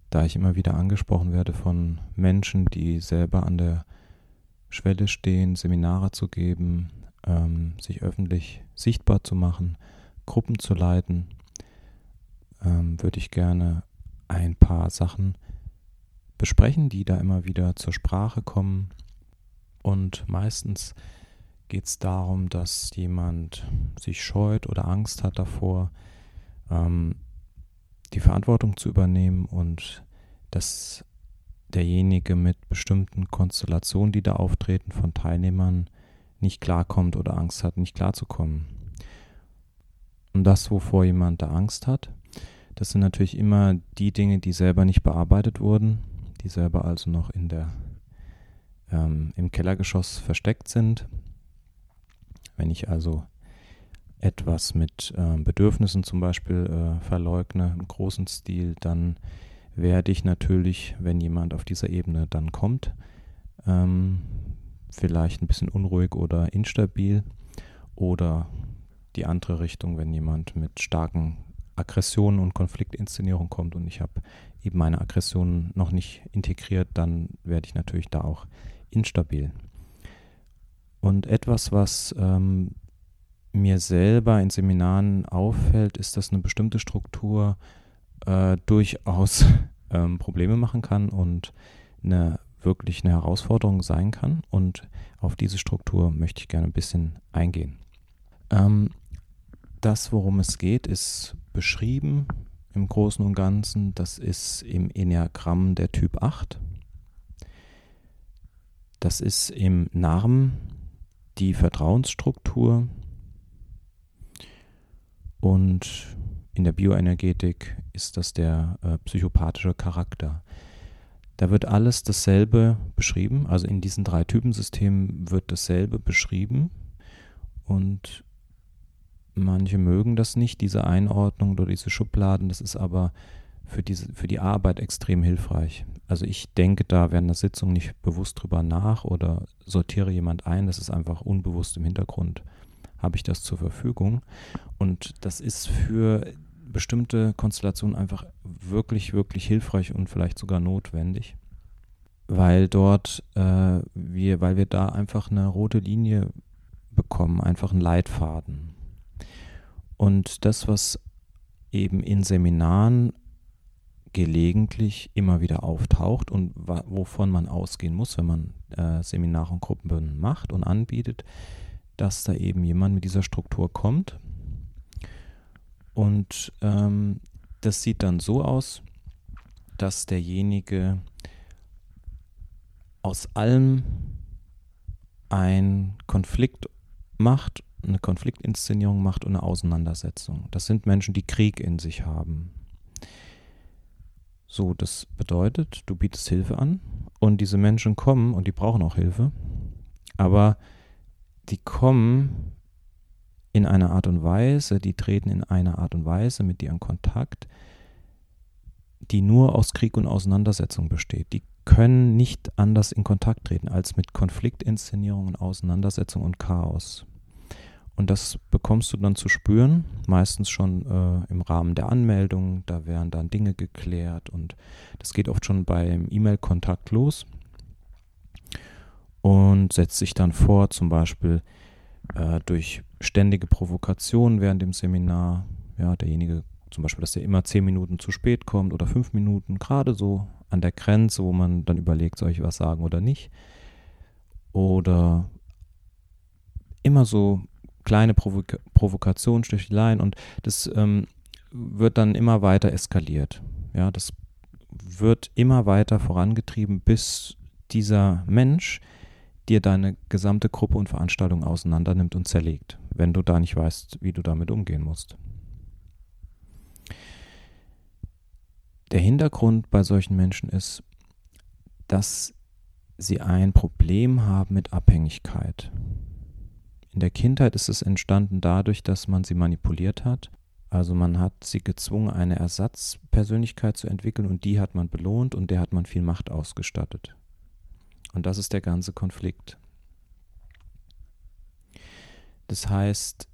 da ich immer wieder angesprochen werde von Menschen, die selber an der Schwelle stehen, Seminare zu geben, sich öffentlich sichtbar zu machen, Gruppen zu leiten, würde ich gerne ein paar Sachen besprechen, die da immer wieder zur Sprache kommen. Und meistens geht es darum, dass jemand sich scheut oder Angst hat davor, die Verantwortung zu übernehmen und dass derjenige mit bestimmten Konstellationen, die da auftreten, von Teilnehmern nicht klarkommt oder Angst hat, nicht klarzukommen. Und das, wovor jemand da Angst hat, das sind natürlich immer die Dinge, die selber nicht bearbeitet wurden, die selber also noch im Kellergeschoss versteckt sind. Wenn ich also etwas mit Bedürfnissen zum Beispiel verleugne, im großen Stil, dann werde ich natürlich, wenn jemand auf dieser Ebene dann kommt, vielleicht ein bisschen unruhig oder instabil, oder die andere Richtung, wenn jemand mit starken Aggressionen und Konfliktinszenierung kommt und ich habe eben meine Aggressionen noch nicht integriert, dann werde ich natürlich da auch instabil. Und etwas, was mir selber in Seminaren auffällt, ist, dass eine bestimmte Struktur durchaus Probleme machen kann und wirklich eine Herausforderung sein kann. Und auf diese Struktur möchte ich gerne ein bisschen eingehen. Das, worum es geht, ist beschrieben im Großen und Ganzen. Das ist im Enneagramm der Typ 8. Das ist im Namen die Vertrauensstruktur. Und in der Bioenergetik ist das der psychopathische Charakter. Da wird alles dasselbe beschrieben, also in diesen 3 Typensystemen wird dasselbe beschrieben und manche mögen das nicht, diese Einordnung oder diese Schubladen, das ist aber für die Arbeit extrem hilfreich. Also ich denke da während der Sitzung nicht bewusst drüber nach oder sortiere jemand ein, das ist einfach unbewusst im Hintergrund, habe ich das zur Verfügung. Und das ist für bestimmte Konstellationen einfach wirklich, wirklich hilfreich und vielleicht sogar notwendig, weil weil wir da einfach eine rote Linie bekommen, einfach einen Leitfaden. Und das, was eben in Seminaren gelegentlich immer wieder auftaucht und wovon man ausgehen muss, wenn man Seminare und Gruppen macht und anbietet, dass da eben jemand mit dieser Struktur kommt. Und das sieht dann so aus, dass derjenige aus allem einen Konflikt macht, eine Konfliktinszenierung macht und eine Auseinandersetzung. Das sind Menschen, die Krieg in sich haben. So, das bedeutet, du bietest Hilfe an und diese Menschen kommen und die brauchen auch Hilfe, aber die kommen in einer Art und Weise, die treten in einer Art und Weise mit dir in Kontakt, die nur aus Krieg und Auseinandersetzung besteht. Die können nicht anders in Kontakt treten als mit Konfliktinszenierung und Auseinandersetzung und Chaos. Und das bekommst du dann zu spüren, meistens schon im Rahmen der Anmeldung, da werden dann Dinge geklärt und das geht oft schon beim E-Mail-Kontakt los und setzt sich dann vor, zum Beispiel durch ständige Provokation während dem Seminar, ja, derjenige zum Beispiel, dass der immer 10 Minuten zu spät kommt oder 5 Minuten, gerade so an der Grenze, wo man dann überlegt, soll ich was sagen oder nicht. Oder immer so kleine Provokationen, Sticheleien und das wird dann immer weiter eskaliert. Ja, das wird immer weiter vorangetrieben, bis dieser Mensch dir deine gesamte Gruppe und Veranstaltung auseinander nimmt und zerlegt, wenn du da nicht weißt, wie du damit umgehen musst. Der Hintergrund bei solchen Menschen ist, dass sie ein Problem haben mit Abhängigkeit. In der Kindheit ist es entstanden dadurch, dass man sie manipuliert hat. Also man hat sie gezwungen, eine Ersatzpersönlichkeit zu entwickeln und die hat man belohnt und der hat man viel Macht ausgestattet. Und das ist der ganze Konflikt. Das heißt,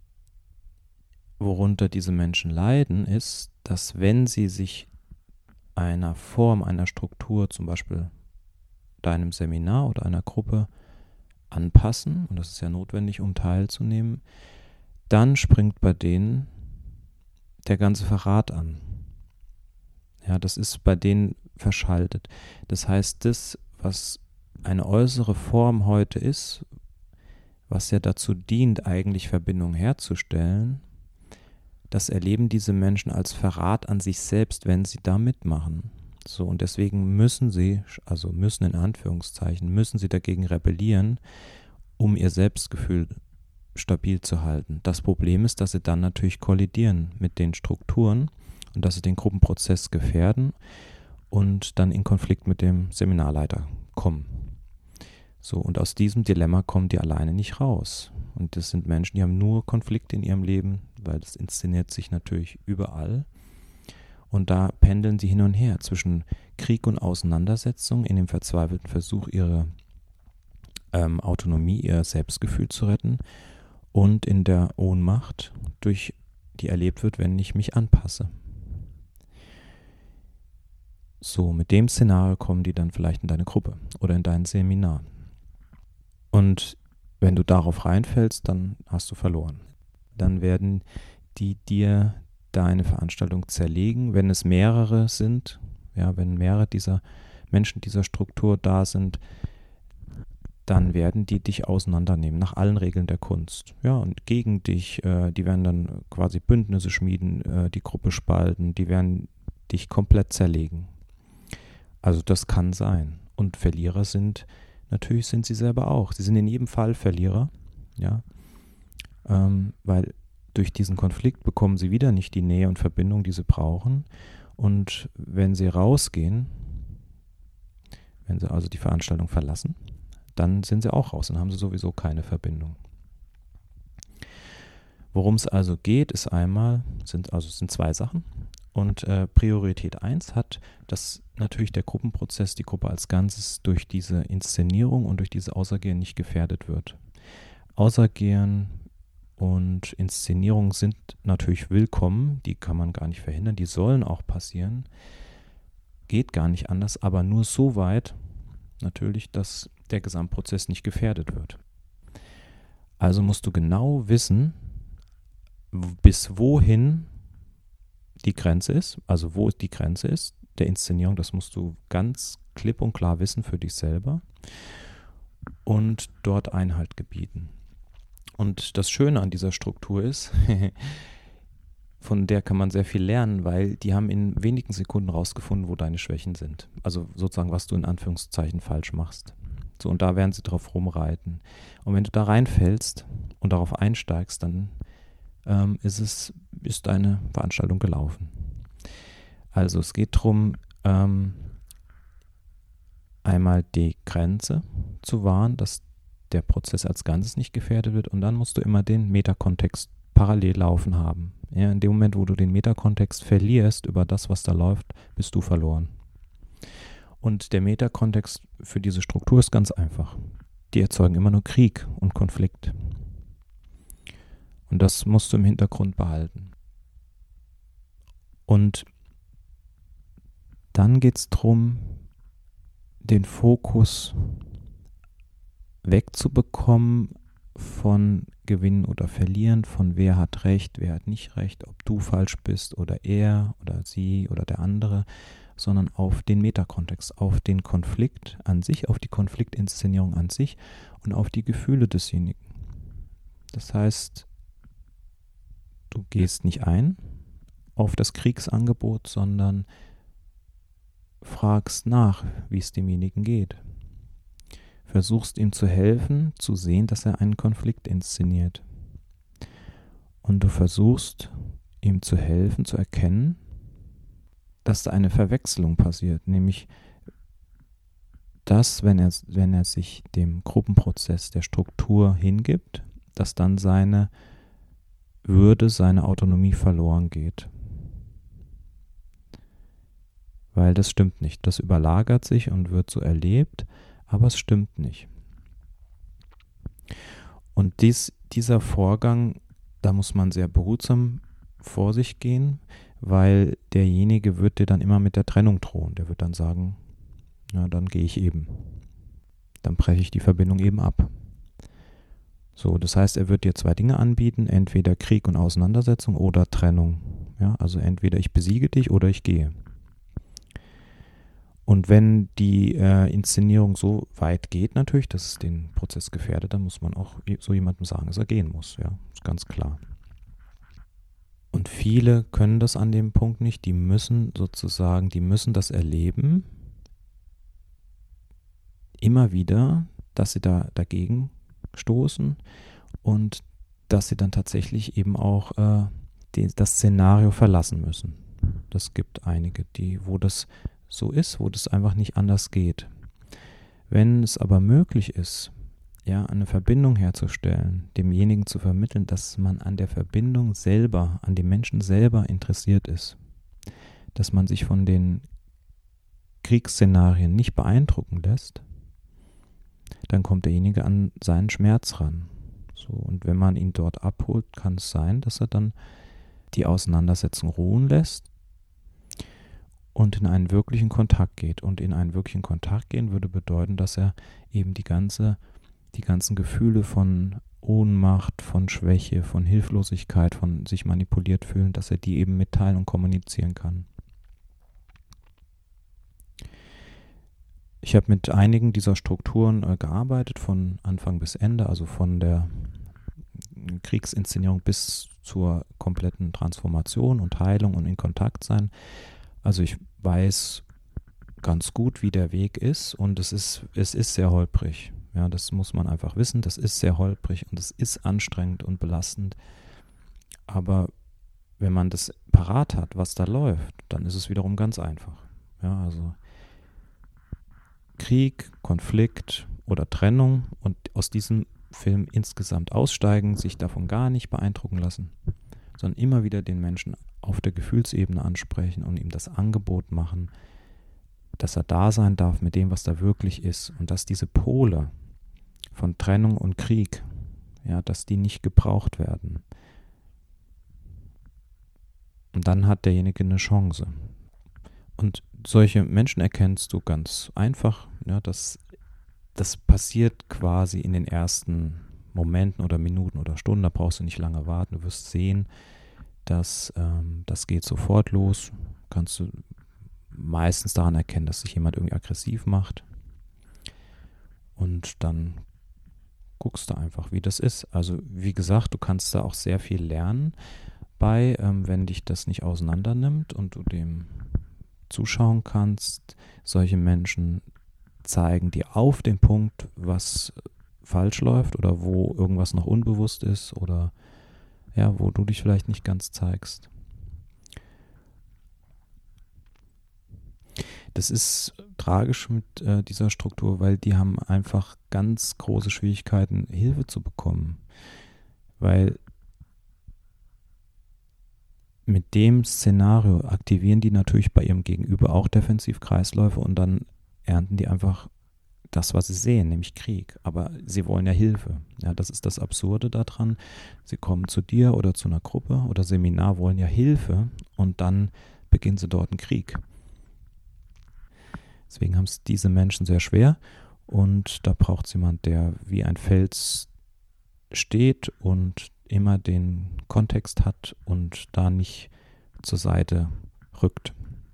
worunter diese Menschen leiden, ist, dass wenn sie sich einer Form, einer Struktur, zum Beispiel deinem Seminar oder einer Gruppe, anpassen, und das ist ja notwendig, um teilzunehmen, dann springt bei denen der ganze Verrat an. Ja, das ist bei denen verschaltet. Das heißt, das, was eine äußere Form heute ist, was ja dazu dient, eigentlich Verbindung herzustellen, das erleben diese Menschen als Verrat an sich selbst, wenn sie da mitmachen. So, und deswegen müssen sie, also müssen in Anführungszeichen, müssen sie dagegen rebellieren, um ihr Selbstgefühl stabil zu halten. Das Problem ist, dass sie dann natürlich kollidieren mit den Strukturen und dass sie den Gruppenprozess gefährden und dann in Konflikt mit dem Seminarleiter kommen. So, und aus diesem Dilemma kommen die alleine nicht raus. Und das sind Menschen, die haben nur Konflikte in ihrem Leben, weil das inszeniert sich natürlich überall. Und da pendeln sie hin und her zwischen Krieg und Auseinandersetzung in dem verzweifelten Versuch, ihre Autonomie, ihr Selbstgefühl zu retten, und in der Ohnmacht, die erlebt wird, wenn ich mich anpasse. So, mit dem Szenario kommen die dann vielleicht in deine Gruppe oder in dein Seminar. Und wenn du darauf reinfällst, dann hast du verloren. Dann werden die dir deine Veranstaltung zerlegen, wenn es mehrere sind, ja, wenn mehrere dieser Menschen dieser Struktur da sind, dann werden die dich auseinandernehmen, nach allen Regeln der Kunst. Ja, und gegen dich, die werden dann quasi Bündnisse schmieden, die Gruppe spalten, die werden dich komplett zerlegen. Also das kann sein. Und Verlierer natürlich sind sie selber auch. Sie sind in jedem Fall Verlierer, ja, weil durch diesen Konflikt bekommen sie wieder nicht die Nähe und Verbindung, die sie brauchen. Und wenn sie rausgehen, wenn sie also die Veranstaltung verlassen, dann sind sie auch raus, dann haben sie sowieso keine Verbindung. Worum es also geht, sind zwei Sachen. Und Priorität 1 hat, dass natürlich der Gruppenprozess, die Gruppe als Ganzes durch diese Inszenierung und durch diese Außergehen nicht gefährdet wird. Außergehen und Inszenierung sind natürlich willkommen, die kann man gar nicht verhindern, die sollen auch passieren. Geht gar nicht anders, aber nur so weit natürlich, dass der Gesamtprozess nicht gefährdet wird. Also musst du genau wissen, bis wohin die Grenze ist, also wo die Grenze ist der Inszenierung, das musst du ganz klipp und klar wissen für dich selber und dort Einhalt gebieten. Und das Schöne an dieser Struktur ist, von der kann man sehr viel lernen, weil die haben in wenigen Sekunden rausgefunden, wo deine Schwächen sind. Also sozusagen, was du in Anführungszeichen falsch machst. So, und da werden sie drauf rumreiten. Und wenn du da reinfällst und darauf einsteigst, dann ist deine Veranstaltung gelaufen. Also es geht darum, einmal die Grenze zu wahren, dass der Prozess als Ganzes nicht gefährdet wird, und dann musst du immer den Metakontext parallel laufen haben. Ja, in dem Moment, wo du den Metakontext verlierst über das, was da läuft, bist du verloren. Und der Metakontext für diese Struktur ist ganz einfach. Die erzeugen immer nur Krieg und Konflikt. Und das musst du im Hintergrund behalten. Und dann geht es darum, den Fokus wegzubekommen von Gewinnen oder Verlieren, von wer hat Recht, wer hat nicht Recht, ob du falsch bist oder er oder sie oder der andere, sondern auf den Metakontext, auf den Konflikt an sich, auf die Konfliktinszenierung an sich und auf die Gefühle desjenigen. Das heißt, du gehst nicht ein auf das Kriegsangebot, sondern fragst nach, wie es demjenigen geht. Versuchst ihm zu helfen, zu sehen, dass er einen Konflikt inszeniert. Und du versuchst ihm zu helfen, zu erkennen, dass da eine Verwechslung passiert, nämlich dass, wenn er sich dem Gruppenprozess der Struktur hingibt, dass dann seine Würde, seine Autonomie verloren geht. Weil das stimmt nicht. Das überlagert sich und wird so erlebt, aber es stimmt nicht. Und dieser Vorgang, da muss man sehr behutsam vor sich gehen, weil derjenige wird dir dann immer mit der Trennung drohen. Der wird dann sagen, ja, dann gehe ich eben. Dann breche ich die Verbindung eben ab. So, das heißt, er wird dir zwei Dinge anbieten, entweder Krieg und Auseinandersetzung oder Trennung. Ja, also entweder ich besiege dich oder ich gehe. Und wenn die Inszenierung so weit geht natürlich, dass es den Prozess gefährdet, dann muss man auch so jemandem sagen, dass er gehen muss. Ja, ist ganz klar. Und viele können das an dem Punkt nicht. Die müssen das erleben, immer wieder, dass sie da dagegen stoßen und dass sie dann tatsächlich eben auch das Szenario verlassen müssen. Das gibt einige, wo das so ist, wo das einfach nicht anders geht. Wenn es aber möglich ist, ja, eine Verbindung herzustellen, demjenigen zu vermitteln, dass man an der Verbindung selber, an dem Menschen selber interessiert ist, dass man sich von den Kriegsszenarien nicht beeindrucken lässt, dann kommt derjenige an seinen Schmerz ran. So, und wenn man ihn dort abholt, kann es sein, dass er dann die Auseinandersetzung ruhen lässt und in einen wirklichen Kontakt geht. Und in einen wirklichen Kontakt gehen würde bedeuten, dass er eben die ganzen Gefühle von Ohnmacht, von Schwäche, von Hilflosigkeit, von sich manipuliert fühlen, dass er die eben mitteilen und kommunizieren kann. Ich habe mit einigen dieser Strukturen gearbeitet, von Anfang bis Ende, also von der Kriegsinszenierung bis zur kompletten Transformation und Heilung und in Kontakt sein. Also ich weiß ganz gut, wie der Weg ist, und es ist sehr holprig. Ja, das muss man einfach wissen. Das ist sehr holprig und es ist anstrengend und belastend. Aber wenn man das parat hat, was da läuft, dann ist es wiederum ganz einfach. Ja, also Krieg, Konflikt oder Trennung, und aus diesem Film insgesamt aussteigen, sich davon gar nicht beeindrucken lassen, sondern immer wieder den Menschen auf der Gefühlsebene ansprechen und ihm das Angebot machen, dass er da sein darf mit dem, was da wirklich ist, und dass diese Pole von Trennung und Krieg, ja, dass die nicht gebraucht werden. Und dann hat derjenige eine Chance. Und solche Menschen erkennst du ganz einfach. Ja, das passiert quasi in den ersten Momenten oder Minuten oder Stunden. Da brauchst du nicht lange warten. Du wirst sehen, dass das geht sofort los. Kannst du meistens daran erkennen, dass sich jemand irgendwie aggressiv macht. Und dann guckst du einfach, wie das ist. Also wie gesagt, du kannst da auch sehr viel lernen bei, wenn dich das nicht auseinander nimmt und du dem zuschauen kannst. Solche Menschen zeigen dir auf den Punkt, was falsch läuft oder wo irgendwas noch unbewusst ist oder ja, wo du dich vielleicht nicht ganz zeigst. Das ist tragisch mit dieser Struktur, weil die haben einfach ganz große Schwierigkeiten, Hilfe zu bekommen. Weil mit dem Szenario aktivieren die natürlich bei ihrem Gegenüber auch Defensivkreisläufe und dann ernten die einfach das, was sie sehen, nämlich Krieg. Aber sie wollen ja Hilfe. Ja, das ist das Absurde daran. Sie kommen zu dir oder zu einer Gruppe oder Seminar, wollen ja Hilfe, und dann beginnen sie dort einen Krieg. Deswegen haben es diese Menschen sehr schwer, und da braucht es jemand, der wie ein Fels steht und immer den Kontext hat und da nicht zur Seite rückt.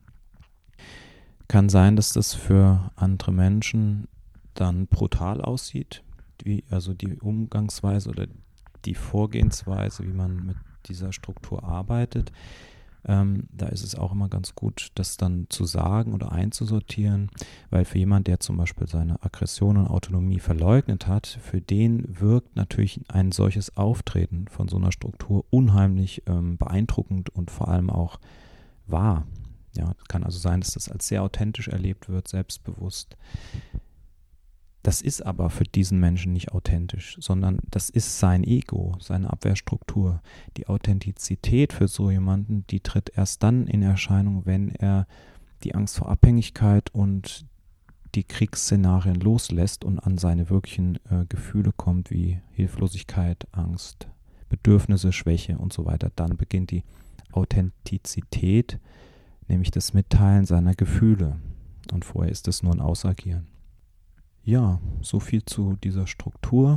Kann sein, dass das für andere Menschen dann brutal aussieht, also die Umgangsweise oder die Vorgehensweise, wie man mit dieser Struktur arbeitet. Da ist es auch immer ganz gut, das dann zu sagen oder einzusortieren, weil für jemanden, der zum Beispiel seine Aggression und Autonomie verleugnet hat, für den wirkt natürlich ein solches Auftreten von so einer Struktur unheimlich beeindruckend und vor allem auch wahr. Ja, kann also sein, dass das als sehr authentisch erlebt wird, selbstbewusst. Das ist aber für diesen Menschen nicht authentisch, sondern das ist sein Ego, seine Abwehrstruktur. Die Authentizität für so jemanden, die tritt erst dann in Erscheinung, wenn er die Angst vor Abhängigkeit und die Kriegsszenarien loslässt und an seine wirklichen Gefühle kommt, wie Hilflosigkeit, Angst, Bedürfnisse, Schwäche und so weiter. Dann beginnt die Authentizität, nämlich das Mitteilen seiner Gefühle. Und vorher ist es nur ein Ausagieren. Ja, so viel zu dieser Struktur.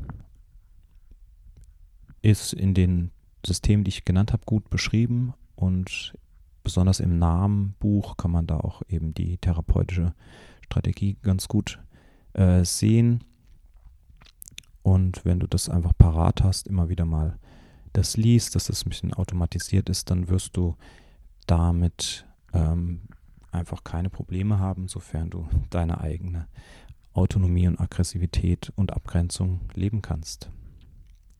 Ist in den Systemen, die ich genannt habe, gut beschrieben, und besonders im Namenbuch kann man da auch eben die therapeutische Strategie ganz gut sehen. Und wenn du das einfach parat hast, immer wieder mal das liest, dass das ein bisschen automatisiert ist, dann wirst du damit einfach keine Probleme haben, sofern du deine eigene Autonomie und Aggressivität und Abgrenzung leben kannst.